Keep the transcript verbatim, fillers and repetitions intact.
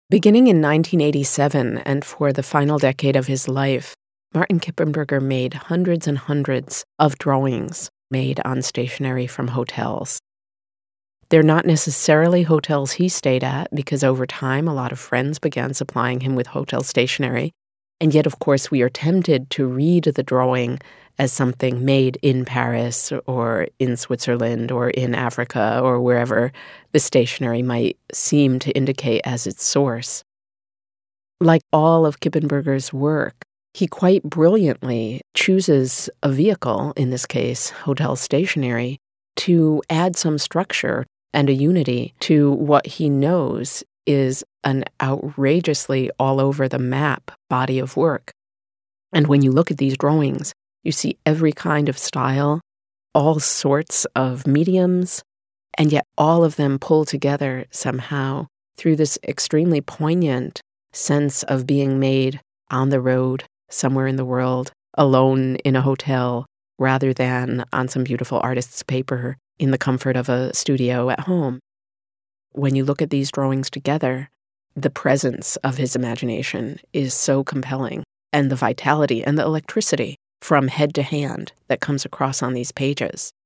Beginning in nineteen eighty-seven and for the final decade of his life, Martin Kippenberger made hundreds and hundreds of drawings made on stationery from hotels. They're not necessarily hotels he stayed at, because over time a lot of friends began supplying him with hotel stationery, and yet, of course, we are tempted to read the drawing as something made in Paris or in Switzerland or in Africa or wherever the stationery might seem to indicate as its source. Like all of Kippenberger's work, he quite brilliantly chooses a vehicle, in this case, hotel stationery, to add some structure and a unity to what he knows is an outrageously all-over-the-map body of work. And when you look at these drawings, you see every kind of style, all sorts of mediums, and yet all of them pull together somehow through this extremely poignant sense of being made on the road, somewhere in the world, alone in a hotel, rather than on some beautiful artist's paper in the comfort of a studio at home. When you look at these drawings together, the presence of his imagination is so compelling, and the vitality and the electricity from head to hand that comes across on these pages